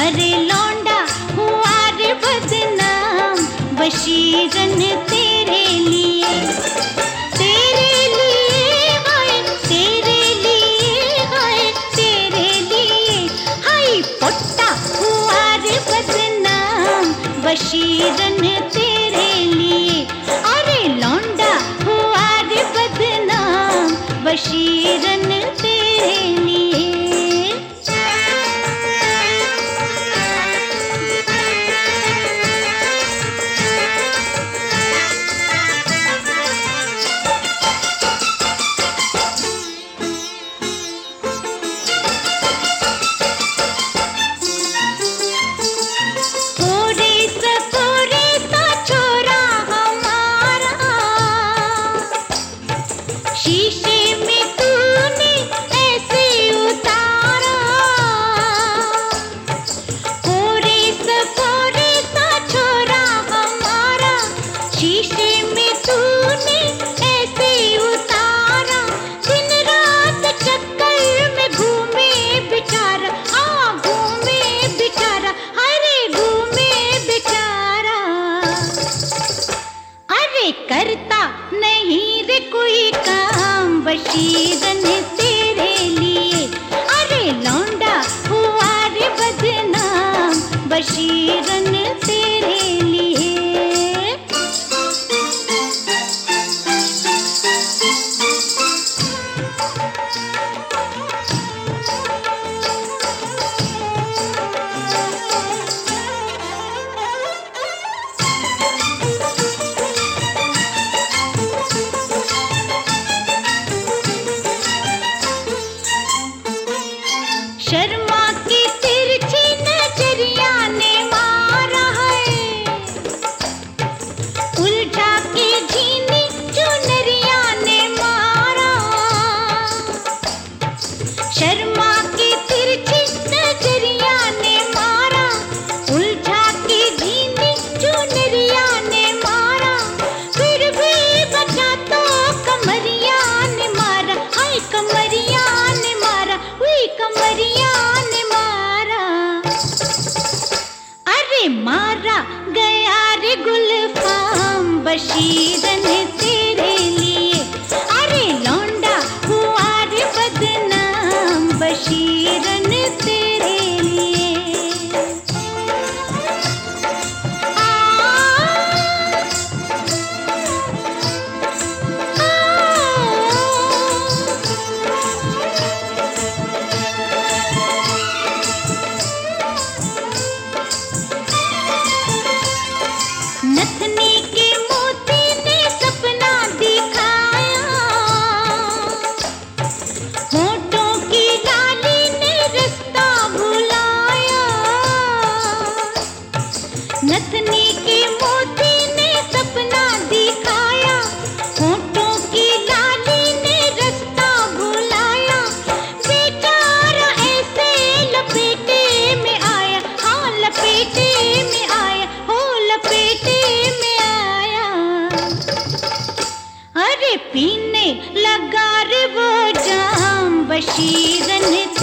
अरे लौंडा हुआ रे बदनाम बशीरन तेरे लिए, तेरे लिए हाय, तेरे लिए हाय, तेरे लिए हाय। पोट्टा हुआ रे बदनाम बशीरन तेरे लिए, अरे लौंडा हुआ रे बदनाम बशीरन तेरे लिए। शीशे में तूने ऐसे उतारा, कोरे सा छोरा हमारा, शीशे में तूने ऐसे उतारा। दिन रात चक्कर में घूमे बेचारा, घूमे बेचारा, अरे घूमे बेचारा। अरे करता नहीं रे कोई काम बशीरन तेरे लिए, अरे लौंडा हुआ रे बदनाम बशीरन तेरे लिए। शर्मा की तिरछी नजरिया ने मारा है, उलझा के झीनी चुनरिया ने मारा। शर्मा की तिरछी नजरिया ने मारा, उलझा के झीनी चुनरिया ने मारा। फिर भी बचा तो कमरिया ने मारा, हाय कमरिया ने मारा, हुई कमरिया ने मारा। अरे मारा गया रे गुलफाम बशीरन तेरे लिए, अरे लौंडा हुआ रे बदनाम बशीरन तेरे लिए। नथनी के मोती ने सपना दिखाया, होठों की लाली ने रास्ता भुलाया। नथनी के मोती ने सपना दिखाया, होठों की लाली ने रास्ता भुलाया। बेचारा ऐसे लपेटे में आया, लपेटे में आया, लपेटे में आया। अरे पीने लगा रे वो जाम बशीरन